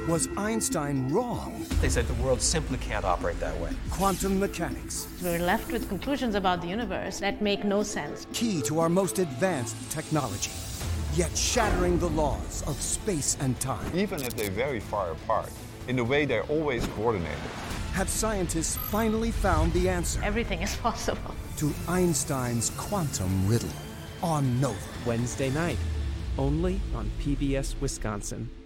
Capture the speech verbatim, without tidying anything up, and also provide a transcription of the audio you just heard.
Was Einstein wrong? They said the world simply can't operate that way. Quantum mechanics. We're left with conclusions about the universe that make no sense. Key to our most advanced technology, yet shattering the laws of space and time. Even if they're very far apart, in the way they're always coordinated. Have scientists finally found the answer? Everything is possible. To Einstein's quantum riddle on Nova. Wednesday night, only on P B S Wisconsin.